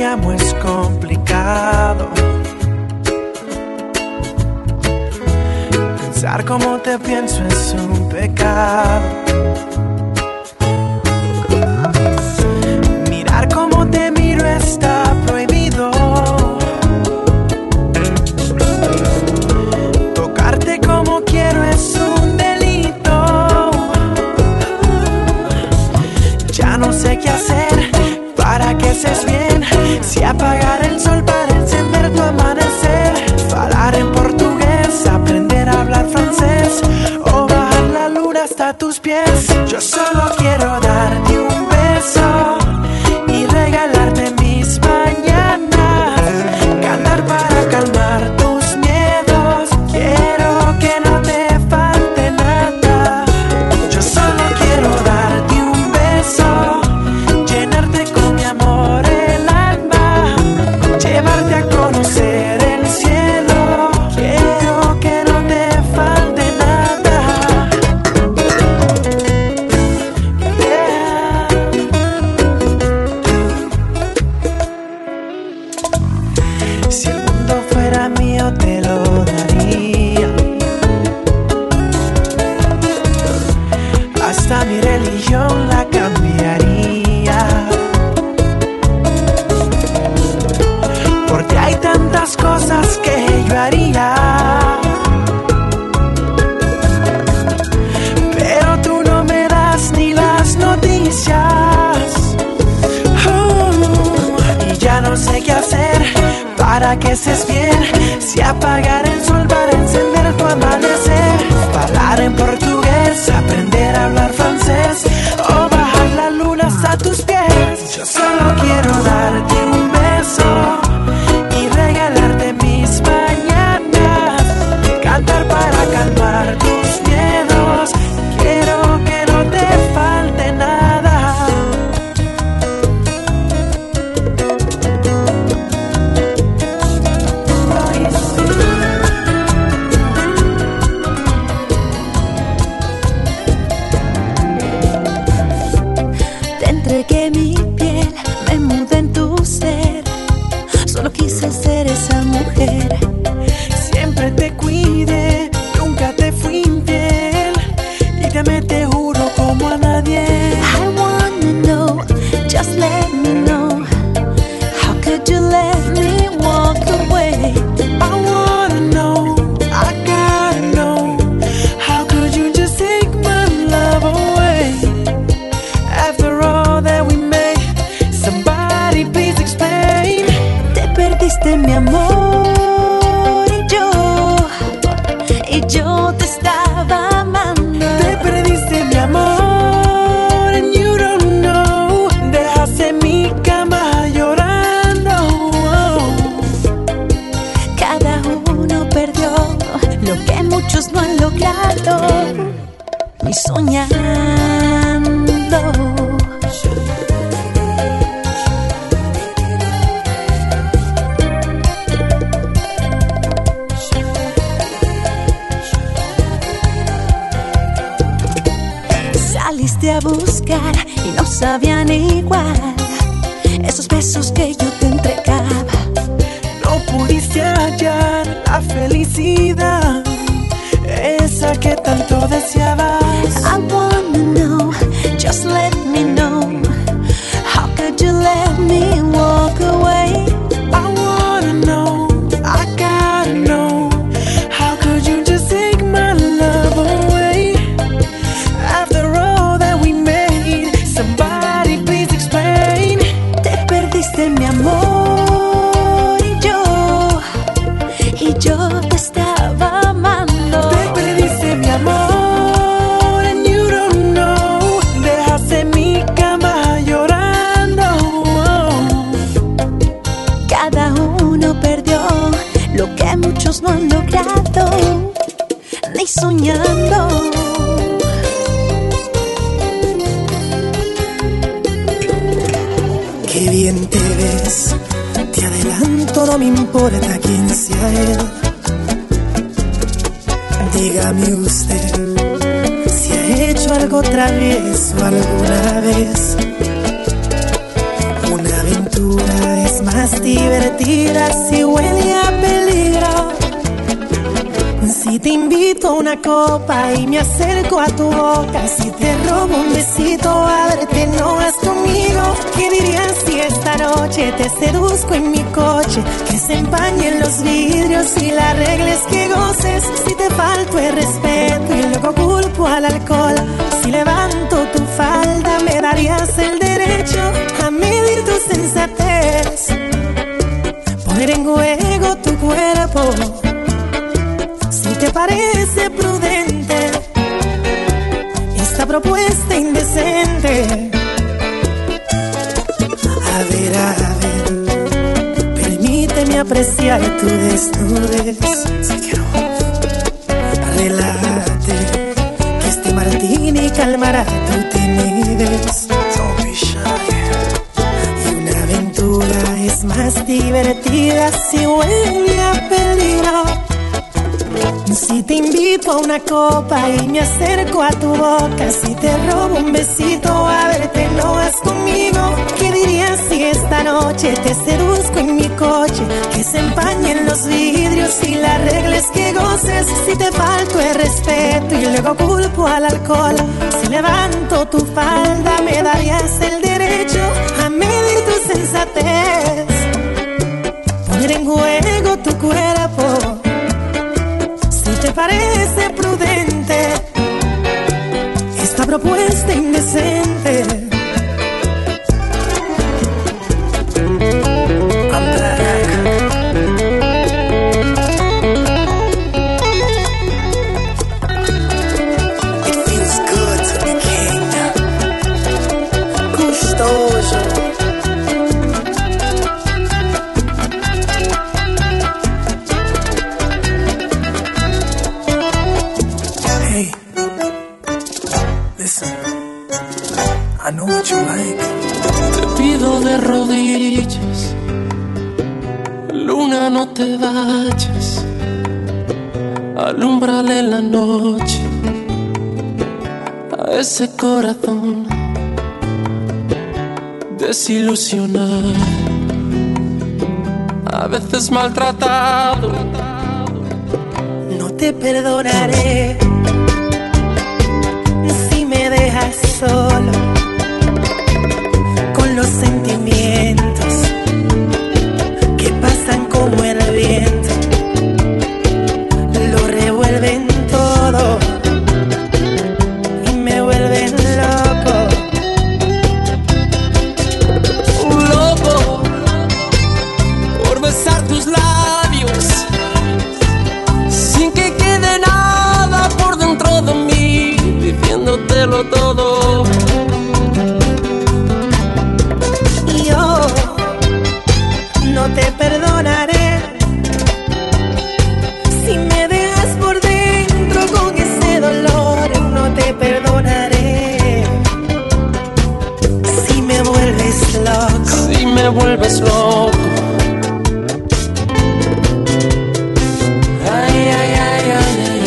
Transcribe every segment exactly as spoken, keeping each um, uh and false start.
amo es complicado. Pensar como te pienso es un pecado. Mirar como te miro está prohibido. Tocarte como quiero es un delito. Ya no sé qué hacer para que estés bien. Si apagar el sol para encender tu amanecer, hablar en portugués, aprender a hablar francés, o bajar la luna hasta tus pies. Yo solo quiero darte un beso y regalarte mis mañanas, cantar para calmar tus miedos. Quiero que no te falte nada. Yo solo quiero darte un beso, llenarte con mi amor el alma, llevarte a conocer el cielo. Quiero que no te falte nada. Yeah. Si el mundo fuera mío te lo daría, hasta mi religión la cambiaría. Porque hay tantas cosas que yo haría, pero tú no me das ni las noticias. Uh, y ya no sé qué hacer para que estés bien. Si apagar el sol para encender tu amanecer, hablar en portugués, aprender a hablar francés, o bajar la luna hasta tus pies. Yo solo quiero darte un beso y regalarte mis mañanas, cantar para calmar tus miedos. Quiero que no te falte nada. Te entregué mi piel, me mudé en tu ser. Solo quise ser esa mujer. Siempre te cuide, nunca te fui infiel, y te me te juro como a nadie. I wanna know, just let me know. How could you let me walk away? I wanna know, I gotta know, how could you just take my love away? After all that we made, somebody please explain. Te perdiste mi amor y yo, y yo te estaba amando. Te perdiste mi amor and you don't know. Dejaste mi cama llorando. Cada uno perdió lo que muchos no han logrado, ni soñando. Saliste a buscar y no sabían igual esos besos que yo te entregaba. No pudiste hallar la felicidad, esa que tanto deseabas. I wanna know, just let me know. How could you let me walk away? I wanna know, I gotta know, how could you just take my love away? After all that we made, somebody please explain. Te perdiste mi amor y yo, y yo te estaba amando. Te perdiste mi amor and you don't know. Dejaste mi cama llorando. Cada uno perdió lo que muchos no han logrado, ni soñando. Qué bien te ves, te adelanto, no me importa quién sea él. Dígame usted si ha hecho algo travieso alguna vez. Una aventura es es más divertida si huele a peligro. Si te invito a una copa y me acerco a tu boca, si te robo un besito, ábrete, no vas conmigo. ¿Qué dirías si esta noche te seduzco en mi coche? Que se empañen los vidrios y la regla es que goces. Si te falto el respeto y luego culpo al alcohol, si levanto tu falda me darías el derecho a medir tu sensatez, poner en juego tu cuerpo. Si te parece prudente esta propuesta indecente, a ver, a ver, permíteme apreciar tu desnudez. Si quiero, relájate, que este martini calmará tu timidez. Don't be shy. Y una aventura es más divertida si huele a peligro. Si te invito a una copa y me acerco a tu boca, si te robo un besito, a verte, no vas conmigo. ¿Qué dirías si esta noche te seduzco en mi coche? Que se empañen los vidrios y la regla es que goces. Si te falto el respeto y luego culpo al alcohol, si levanto tu falda me darías el derecho a medir tu sensatez, poner en juego tu cuerpo. ¿Te parece prudente esta propuesta indecente? I'm back. It feels good to be king. Gustoso. I know what you like. Te pido de rodillas, luna, no te vayas, alúmbrale la noche a ese corazón desilusionado, a veces maltratado. No te perdonaré si me dejas solo con los sentimientos que pasan como el viento, lo revuelven todo y me vuelven loco. Un loco por besar tus labios sin que quede nada por dentro de mí, diciéndotelo todo. No te perdonaré si me dejas por dentro con ese dolor. No te perdonaré si me vuelves loco. Si me vuelves loco. Ay, ay, ay, ay, ay,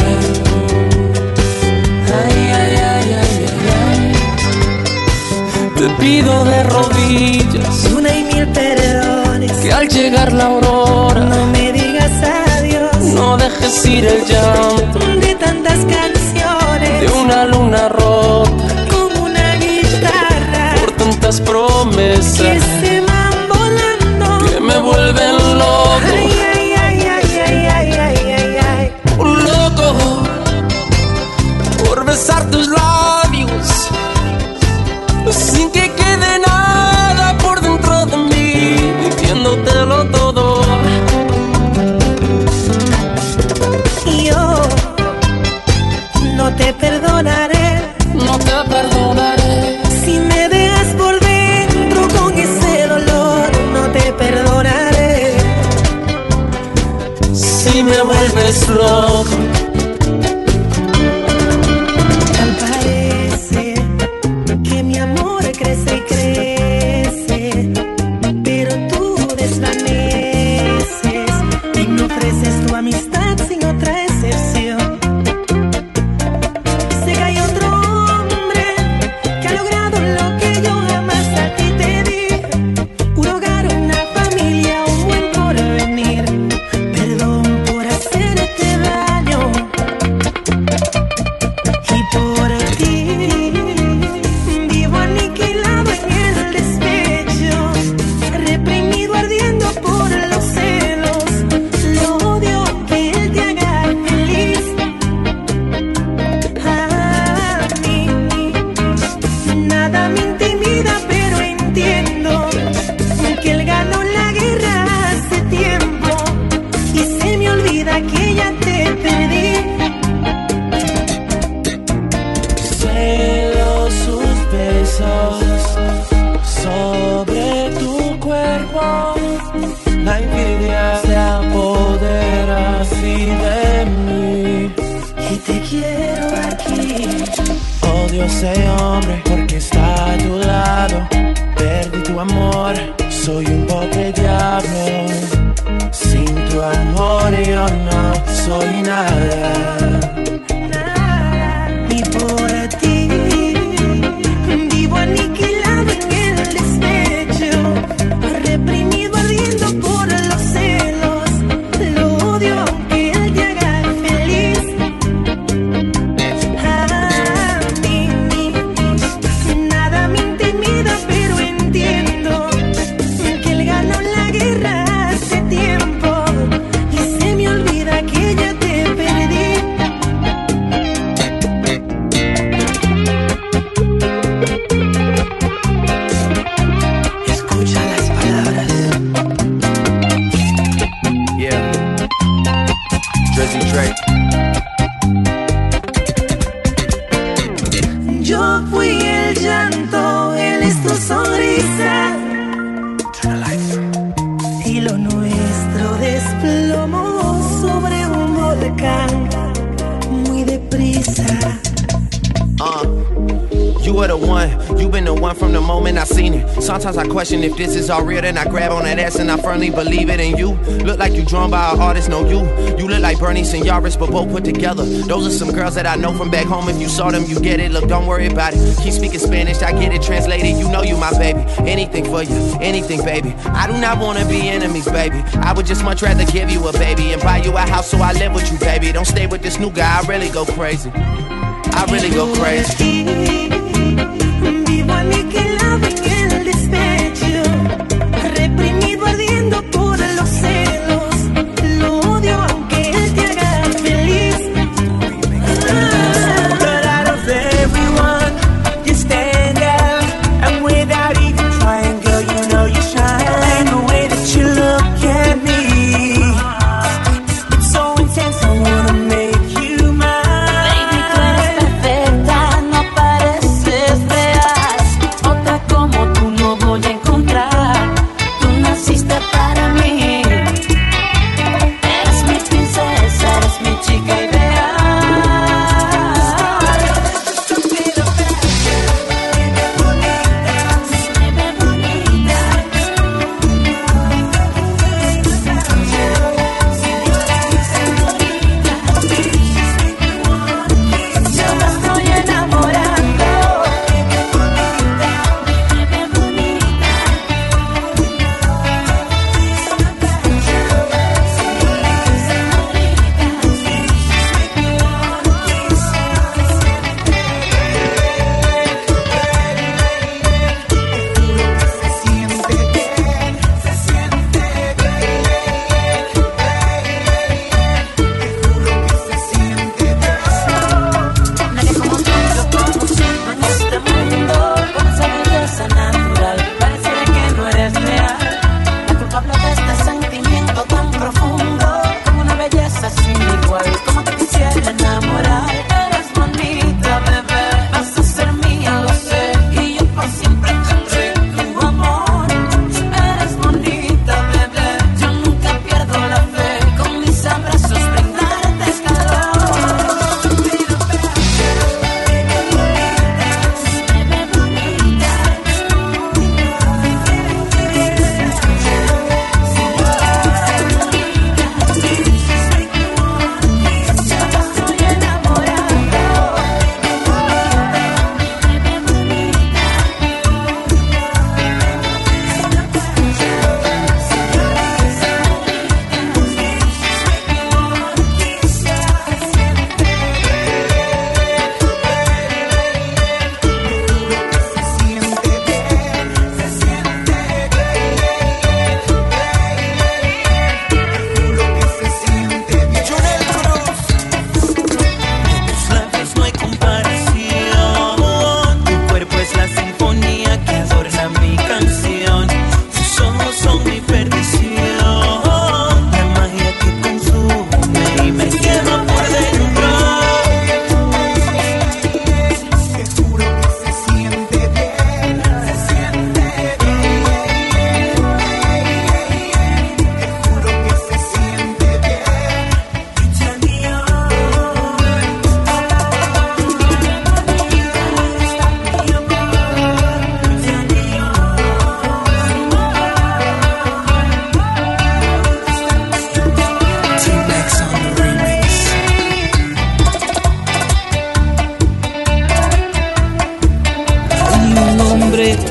ay, ay, ay, ay, ay, ay. Te pido de rodillas una y mil perdones, que al llegar la aurora no me digas adiós, no dejes ir el llanto de tantas canciones, de una luna rota como una guitarra, por tantas promesas que se van volando, que me vuelven loco. Ay, ay, ay, ay, ay, ay, ay, ay, ay. Un loco por besar tus labios sin que quede nada por dentro de mí, diciéndotelo todo. Y yo no te perdonaré, no te perdonaré si me dejas por dentro con ese dolor. No te perdonaré si me vuelves loco. Tal parece que mi amor crece y crece, pero tú desvaneces y me ofreces tu amistad sin otra excepción. Sé que hay otro hombre que ha logrado lo que yo jamás a ti te di, un hogar, una familia Nada me intimida, pero entiendo que él ganó la guerra hace tiempo y se me olvida que ya te perdí. Celo sus besos sobre tu cuerpo. La envidia se apodera así de mí. Y te quiero aquí. Odio a ese hombre porque está a tu lado. Perdí tu amor, soy un pobre diablo. Sin tu amor yo no soy nada. Y por ti vivo aniquilado en el despecho, reprimido ardiendo por los celos. Lo odio aunque él te haga feliz. A mí nada me intimida, pero entiendo que él ganó la guerra hace tiempo y se me olvida que ya te perdí. Escucha las palabras. Yeah. Drizzy Drake. Yo fui el llanto, él es tu sonrisa. Turn the lights. Y lo nuestro desplomó sobre un volcán muy deprisa. Uh, you were the one, you been the one from the moment I seen it. Sometimes I question if this is all real, then I grab on that ass and I firmly believe it in you. Look like you drawn by an artist, no you. You look like Bernice and Yaris, but both put together. Those are some girls that I know from back home. If you saw them, you get it. Look, don't worry about it. Keep speaking Spanish, I get it translated. You know you my baby. Anything for you, anything, baby. I do not wanna be enemies, baby. I would just much rather give you a baby and buy you a house so I live with you, baby. Don't stay with this new guy, I really go crazy. I really go crazy. Vivo aniquilado en el despecho, reprimido ardiendo por los celos. Lo odio aunque él te haga feliz. But out of everyone, you stand out, and without even trying, girl, you know you shine. And the way that you look at me, it's so intense, I wanna make you mine. Baby, tú eres perfecta, no pareces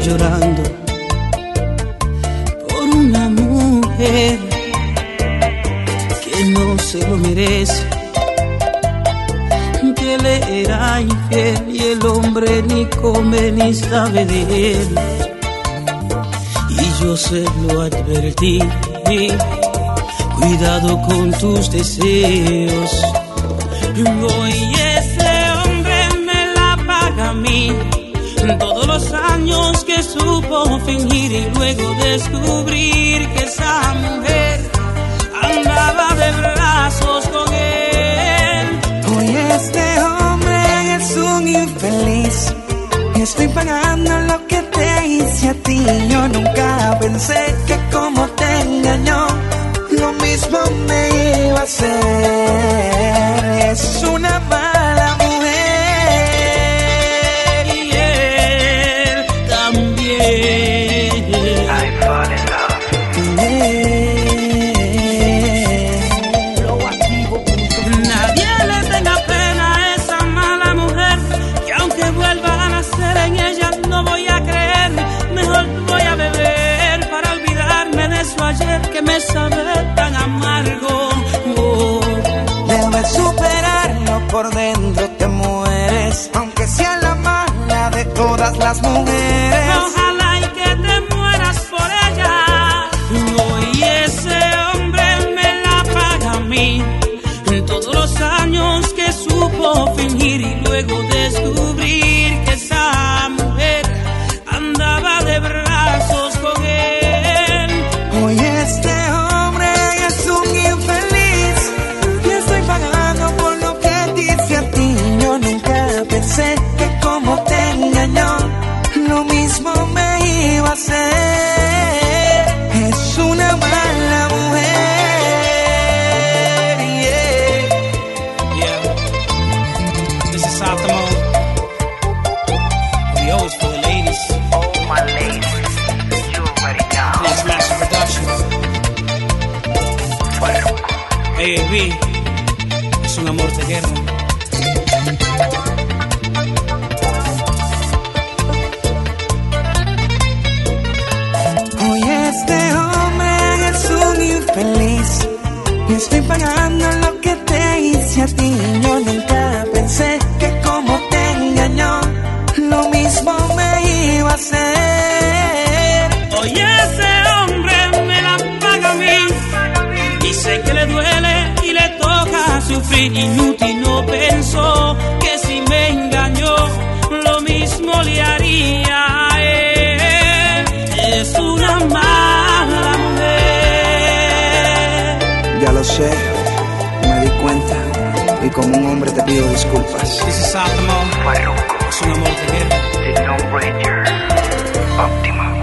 llorando por una mujer que no se lo merece, que le era infiel y el hombre ni come ni sabe de él. Y yo se lo advertí, cuidado con tus deseos. Hoy ese hombre me la paga a mí, todos los años que supo fingir y luego descubrir que esa mujer andaba de brazos con él. Hoy este hombre es un infeliz, estoy pagando lo que te hice a ti. Yo nunca pensé que como te engañó, lo mismo me iba a hacer. Es una mala mujer Y él también. I fall in love. Nadie le tenga pena a esa mala mujer, que aunque vuelva a nacer en ella no voy a creer. Mejor voy a beber para olvidarme de eso ayer que me sabe tan amargo. Oh. Debes superarlo, por dentro te mueres, aunque sea la mala de todas las mujeres. Ojalá y que te mueras por ella. Hoy ese hombre me la paga a mí, todos los años que supo fingir y luego descubrir que esa mujer andaba de brazos con él. Hoy este hombre es un infeliz y estoy pagando por lo que dice a ti. Yo nunca pensé que como te engañó, lo mismo me iba a hacer. Es una mala mujer, yeah. Yeah, this is Satamo. We always for the ladies. Oh, my ladies, you already know. Please Master Productions. Hey, B, es un amor de guerra. Hoy este hombre es un infeliz y estoy pagando lo que te hice a ti. Yo nunca pensé que como te engañó, lo mismo me iba a hacer. Hoy ese hombre me la paga a mí, y sé que le duele y le toca sufrir. Inútil, no pensó que si me engañó, lo mismo le haría a él. Es una mala mujer. Ya lo sé, me di cuenta y como un hombre te pido disculpas. This is Satamo. Farruko, Es un amor de guerra. the No Ranger, Optima.